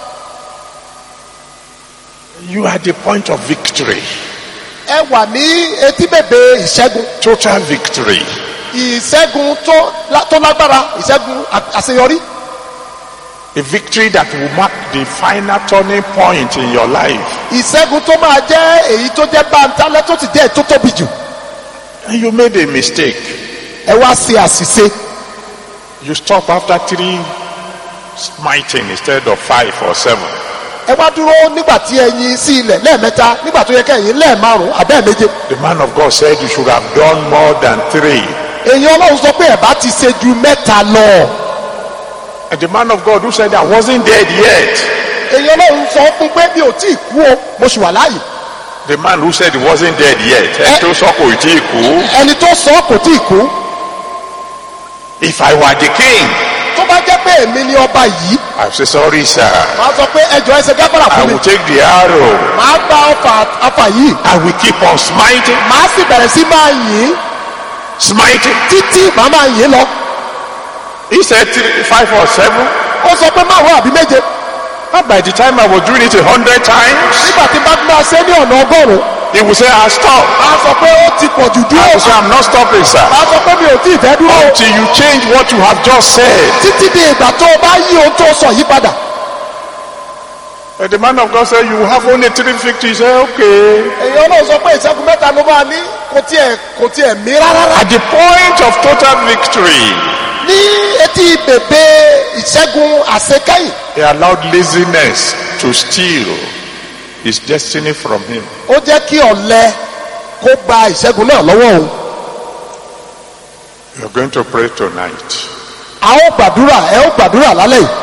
You are the point of victory. ẹ wà ní etí bèbè ìṣẹ́gun. Total victory. ìṣẹ́gun tó lágbára, ìṣẹ́gun àṣeyọrí. A victory that will mark the final turning point in your life. ìṣẹ́gun tó máa jẹ́ èyí tó jẹ́ bántálẹ́ tó ti jẹ́ tó tóbi jù. And you made a mistake. ẹ wá ṣe àṣìṣe. You stop after 3 smiting instead of 5 or 7. ẹ wá dúró nígbà tí ẹ yin sí ilẹ̀ lẹ́ẹ̀mẹ́ta nígbà tó yẹ kẹ́yìn lẹ́ẹ̀márùn-ún abẹ́ẹ̀méje. The man of God said you should have done more than 3. èyí Ọlọ́run sọ pé ẹ bá ti ṣe ju mẹ́ta lọ. And the man of God who said I wasn't dead yet. èyí Ọlọ́run sọ fún pé mi ò tí ì kú o, mo sì wà láàyè. The man who said he wasn't dead yet. Ẹni tó sọ kò tí ì kú. ẹni tó sọ kò tí ì kú. If I were the king, tó bá jẹ́ pé èmi ni ọba yìí. I say sorry sir. màá sọ pé ẹjọ́ ẹsẹ̀ gáfárà I fún mi. will take the arrow. màá gba ọfà yìí. I will keep on smiting. màá sì bẹ̀rẹ̀ sí máa yìn Smiting. títí màá máa yìn lọ. He said 5 or 7. ó sọ pé márùn-ún àbí méje. But by the time I was doing it 100 times, nígbà tí bá máa ṣe ní ọ̀nà ọgọ́rùn-ún. he would say I'll stop. màá sọ pé ó ti pọ̀ jù I dúró. would say I'm not stopping sir. màá sọ pé mi ò tí ì fẹ́ dúró. Until you change what you have just said. títí di ìgbà tó o bá yí ohun tó sọ yí padà. But the man of God said you have only 3 victories. He said okay. èyí Ọlọ́run sọ pé ìṣẹ́gun mẹ́ta ló máa ní kò tiẹ̀ mí rárá. At the point of total victory, ní etí bèbè ìṣẹ́gun àṣekẹ́yìn. he allowed laziness to steal his destiny from him. ó jẹ́ kí ọ̀lẹ kó gba ìṣẹ́gun náà lọ́wọ́ òun. You're going to pray tonight. ẹ ó gbàdúrà lálẹ́ yìí.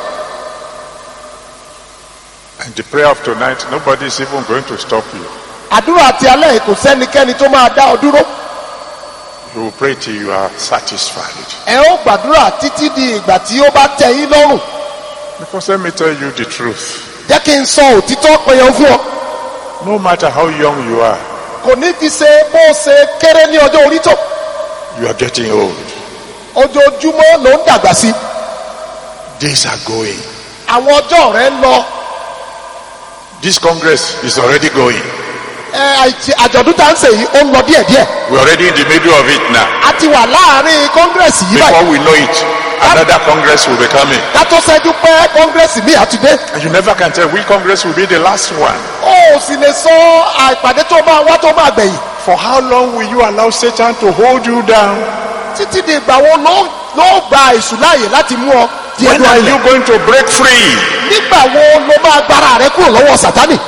And the prayer of tonight, nobody is even going to stop you. àdúrà ti alẹ́ yìí kò sẹ́nikẹ́ni tó máa dá ọ dúró. You will pray till you are satisfied. ẹ ó gbàdúrà títí di ìgbà tí ó bá tẹ́ yín lọ́rùn. Because let me tell you the truth. jẹ́ kí n sọ òtítọ́ pẹ̀yàn fún ọ. No matter how young you are, kò ní fi ṣe bó ṣe kéré ní ọjọ́ orí tó. you are getting old. ojoojúmọ́ ló ń dàgbà sí. Days are going. àwọn ọjọ́ rẹ̀ ń lọ. This Congress is already going. àjọ̀dún tá à ń ṣe yìí ó ń lọ díẹ̀díẹ̀. We're already in the middle of it now. a ti wà láàrin kọ́ngírẹ́sì yìí Before báyìí. we know it, another Congress will be coming. ká tó ṣẹ́jú pé kọ́ngírẹ́sì mi àtúndé. And you never can tell which Congress will be the last one. ó sì lè sọ àìpàdé tó máa wá tó máa gbẹ̀yìn. For how long will you allow Satan to hold you down? títí di ìgbà wo ló gba èṣù láàyè láti mú ọ. When are you going to break free? nígbà wo ló máa gbára rẹ kúrò lọ́wọ́ sátánì.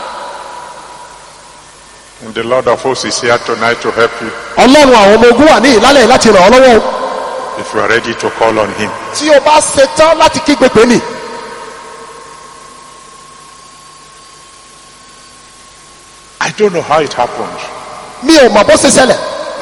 And the Lord of hosts is here tonight to help you. ọlọ́run àwọn ọmọ ogun wà ní ìlálẹ̀ láti ràn ọ́ lọ́wọ́. If you are ready to call on him. tí o bá ṣetán láti kígbe pè ní. I don't know how it happened. mi ò mọ̀ bó ṣe ṣẹlẹ̀.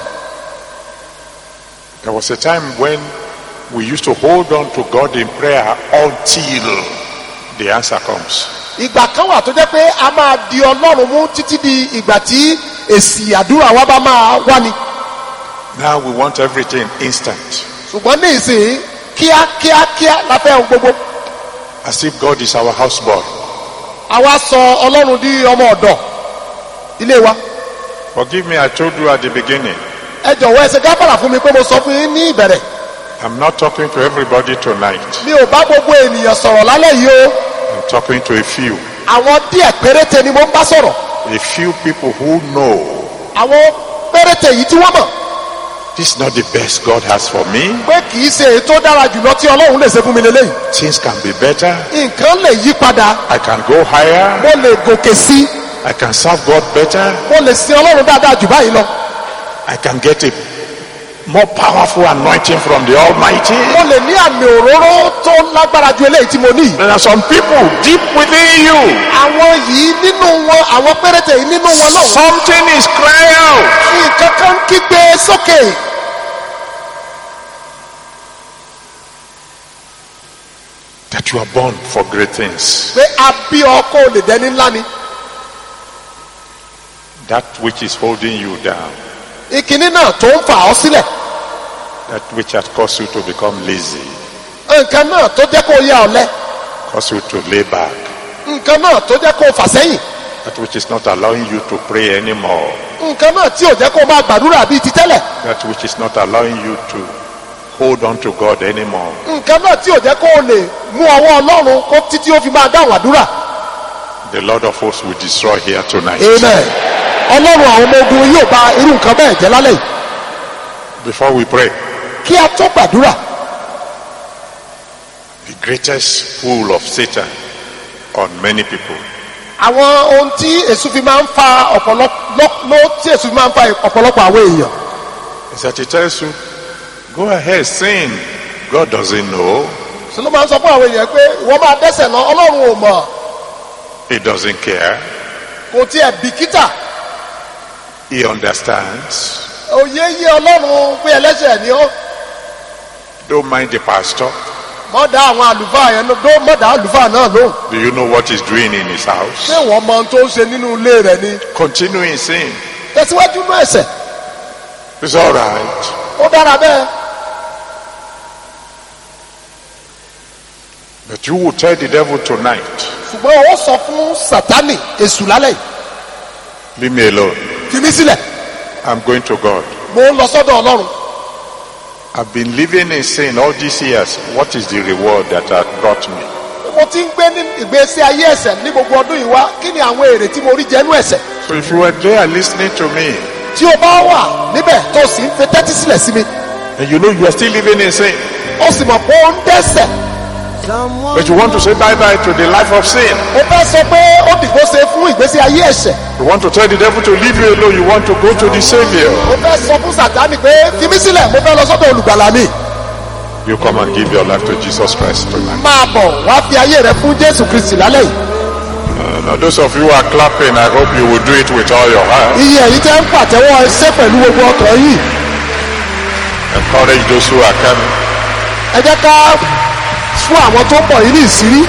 There was a time when we used to hold on to God in prayer until the answer comes. ìgbà kan wà tó jẹ́ pé a máa di ọlọ́run mú títí di ìgbà tí èsì àdúrà wa bá máa wá ni. Now we want everything instant. ṣùgbọ́n ní ìsìn kíákíákíá la fẹ́ ohun gbogbo. As if God is our houseboy. àwa sọ ọlọ́run di ọmọ ọ̀dọ̀ ilé wa. Forgive me, I told you at the beginning. ẹ jọ̀wọ́ ẹ ṣe gáfàrà fún mi pé mo sọ fún yín ní ìbẹ̀rẹ̀. I'm not talking to everybody tonight. mi ò bá gbogbo ènìyàn sọ̀rọ̀ lálẹ́ yìí o. I'm talking to a few. àwọn díẹ̀ péréte ni mo ń bá sọ̀rọ̀. A few people who know àwọn péréte yìí tí wọ́n mọ̀. this is not the best God has for me. pé kì í ṣe èyí tó dára jùlọ tí ọlọ́run lè ṣe fún mi lélẹ́yìn. Things can be better. nǹkan lè yí padà. I can go higher. mo lè gòkè sí. I can serve God better. mo lè sin ọlọ́run dáadáa jù báyìí lọ. I can get a more powerful anointing from the Almighty. mo lè ní àmì òróró tó lágbára ju eléyìí tí mo ní. There are some people deep within you. àwọn yìí nínú wọn àwọn péréte yìí nínú wọn náà. Something is crying out. nǹkan kan kígbe sókè. That you are born for great things. Pé a bí ọ kó o lè dẹni ńlá ni. That which is holding you down. Ìkíní náà tó ń fà ọ́ sílẹ̀. That which has caused you to become lazy. Nǹkan náà tó jẹ́ kó o yá ọ̀lẹ. Cause you to lay back. Nǹkan náà tó jẹ́ kó o fà sẹ́yìn. That which is not allowing you to pray anymore. Nǹkan náà tí ò jẹ́ kó o máa gbàdúrà bíi ti tẹ́lẹ̀. That which is not allowing you to hold on to God anymore. Nǹkan náà tí ò jẹ́ kó o lè mú ọwọ́ Ọlọ́run kó títí ó fi máa dáhùn àdúrà. The Lord of hosts will destroy here tonight. Amen. Ọlọ́run àwọn ọmọ ogun yóò bà irú nǹkan bẹ́ẹ̀ jẹ́ lálẹ́ yìí. Before we pray. Kí a tó gbàdúrà. The greatest pull of Satan on many people. Àwọn ohun tí Èṣù fi máa ń fa ọ̀pọ̀lọpọ̀ àwọn èèyàn. Is that he tells you, go ahead, sin. God doesn't know. Ṣé ló máa ń sọ fún àwọn èèyàn pé wọ́n máa dẹ́ṣẹ̀ lọ, Ọlọ́run ò mọ̀. He doesn't care. Kò tiẹ̀ bìkítà. He understands. Òye yé Ọlọ́run pé ẹlẹ́ṣẹ̀ ni ó. Don't mind the pastor. Mọ̀dá àwọn àlùfáà yẹn mọ̀dá àlùfáà náà lóhùn. Do you know what he's doing in his house? Ṣé wọ́n mọ ohun tó ń ṣe nínú ilé rẹ̀ ni? Continue in sin. Tẹ̀síwájú nú ẹ̀ṣẹ̀. It's all right. Ó dára bẹ́ẹ̀. But you will tell the devil tonight. Ṣùgbọ́n ó sọ fún Sátánì Èṣù lálẹ́ yìí. Leave me alone. Fi mí sílẹ̀. I'm going to God. Mo ń lọ sọ́dọ̀ Ọlọ́run. I've been living in sin all these years. What is the reward that has brought me? Mo ti ń gbé ní ìgbésí ayé ẹ̀ṣẹ̀ ní gbogbo ọdún yìí wá. Kí ni àwọn èrè tí mo rí jẹ́nú ẹ̀ṣẹ̀? So if you were there listening to me. Tí o bá wà níbẹ̀ tó sì ń fi tẹ́tí sílẹ̀ sí mi. And you know you are still living in sin. Ó sì mọ̀ pé ó ń dẹ́ṣẹ̀. But you want to say bye-bye to the life of sin. Ó fẹ́ sọ pé ó dìgbò ṣe fún ìgbésí ayé ẹ̀ṣẹ̀. You want to tell the devil to leave you alone. You want to go to the Savior. Ó fẹ́ sọ fún Sátánì pé fi mí sílẹ̀, mo fẹ́ lọ sọ́dọ̀ olùgbàlà mi. You come and give your life to Jesus Christ tonight. Máa bọ̀ wá fi ayé rẹ fún Jésù Kristi lálẹ́ yìí. Now those of you who are clapping, I hope you will do it with all your heart. Iye èyí tẹ́ ń pàtẹ́wọ́ ẹsẹ̀ pẹ̀lú gbogbo ọkàn yìí. Encourage those who are coming. Ẹ jẹ́ ká fún àwọn tó pọ̀ yìí ní ìsírí.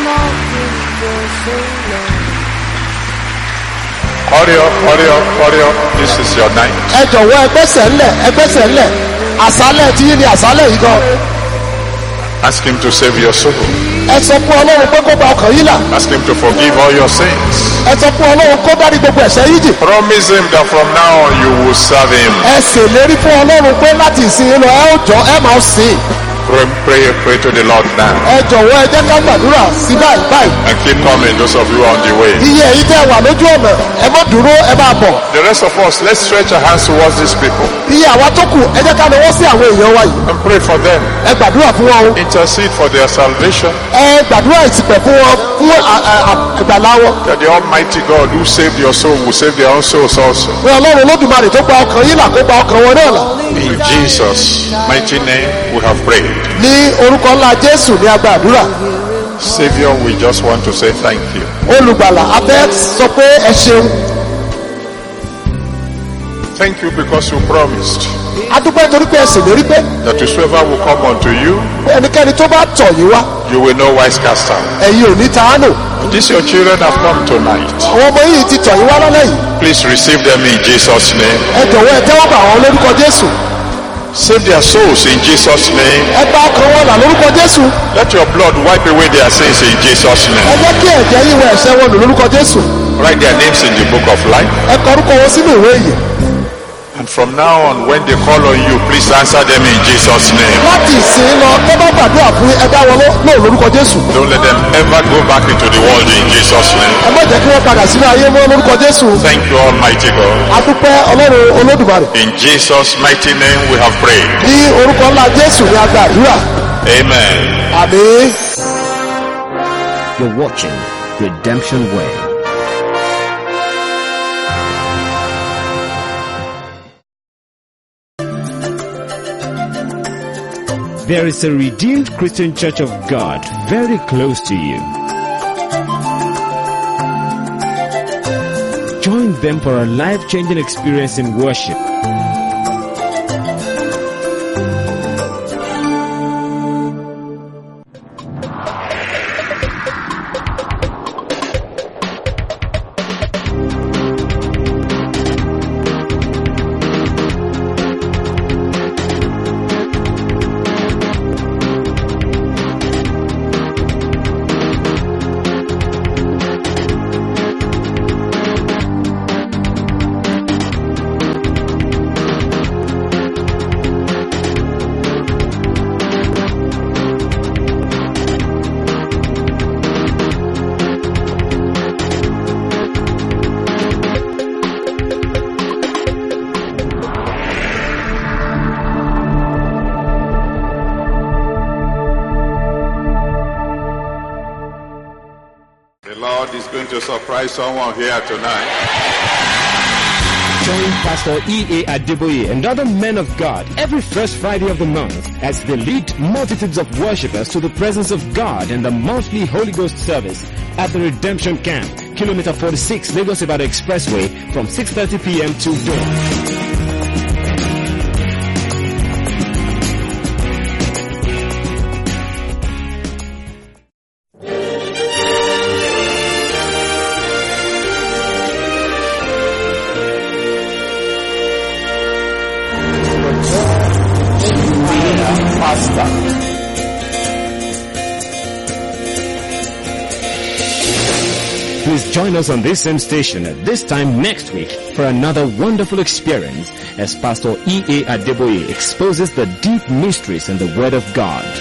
Hurry up, hurry up, hurry up. This is your night. Ẹ jọ̀wọ́ ẹgbẹ́sẹ̀ ńlẹ̀. Àṣálẹ̀ tí yín ni àṣálẹ̀ yìí gan. Ask him to save your soul. Ẹ sọ fún Ọlọ́run pé kó gba ọkàn yín là. Ask him to forgive all your sins. Ẹ sọ fún Ọlọ́run kó dárí gbogbo ẹ̀ṣẹ̀ yín jì. Promise him that from now on you will serve him. Ẹ ṣèlérí fún Ọlọ́run pé láti ìsinyìí lọ ẹ máa sìn. Pray to the Lord now. Ẹ jọ̀wọ́ ẹ jẹ́ ká gbàdúrà sí báyìí. And keep coming, those of you on the way. Iye èyí tẹ́ wà lójú ọ̀nà ẹ má dúró ẹ máa bọ̀. The rest of us, let's stretch our hands towards these people. Iye àwa tó kù ẹ jẹ́ ká nawọ́ sí àwọn èèyàn wa yìí. And pray for them. Ẹ gbàdúrà fún wọn o. Intercede for their salvation. Ẹ gbàdúrà ìsìpẹ̀ fún wọn fún ìgbàlá wọn. That the Almighty God who saved your soul will save their own souls also. Pé Ọlọ́run Olódùmarè tó gba ọkàn yín là kó gba ọkàn wọn náà là. In Jesus' mighty name we have prayed. Ní orúkọ ńlá Jésù ní a gba àdúrà. Savior, we just want to say thank you. Olùgbàlà a fẹ́ sọ pé ẹ ṣeun. Thank you because you promised A dúpẹ́ torí pé ẹ ṣèlérí pé that whosoever will come unto you, ẹnikẹ́ni tó bá tọ̀ yín wá you will know wise cast out. ẹ̀yin ò ní tàánù. These your children have come tonight. Àwọn ọmọ yìí ti tọ̀ yín wá lálẹ́ yìí. Please receive them in Jesus' name. Ẹ jọ̀wọ́ ẹ tẹ́wọ́ bà wọ́n lórúkọ Jésù. Save their souls in Jesus' name. Ẹ gba ọkàn wọn là lórúkọ Jésù. Let your blood wipe away their sins in Jesus' Ẹ name. jẹ́ kí ẹ̀jẹ̀ yín wẹ ẹ̀ṣẹ̀ wọn nù lórúkọ Jésù. Write their names in the book of life. Ẹ kọ orúkọ wọn sínú ìwé ìyè. And from now on, when they call on you, please answer them in Jesus' name. Láti ìsìn lọ tó bá gbàdúrà fún ẹ dá wọn lóhùn lórúkọ Jésù. Don't let them ever go back into the world in Jesus' name. Ẹ má jẹ́ kí wọ́n padà sínú ayé mọ́ lórúkọ Jésù. Thank you, Almighty God. A dúpẹ́ Ọlọ́run Olódùmarè. In Jesus' mighty name we have prayed. Ní orúkọ ńlá Jésù ni a gba àdúrà. Amen. Àmín. You're watching Redemption Way. There is a Redeemed Christian Church of God very close to you. Join them for a life-changing experience in worship. God is going to surprise someone here tonight. Join Pastor E.A. Adeboye and other men of God every first Friday of the month as they lead multitudes of worshippers to the presence of God in the monthly Holy Ghost service at the Redemption Camp, Kilometer 46, Lagos Ibadan Expressway from 6:30 p.m. to dawn. Please join us on this same station at this time next week for another wonderful experience as Pastor E.A. Adeboye exposes the deep mysteries in the Word of God.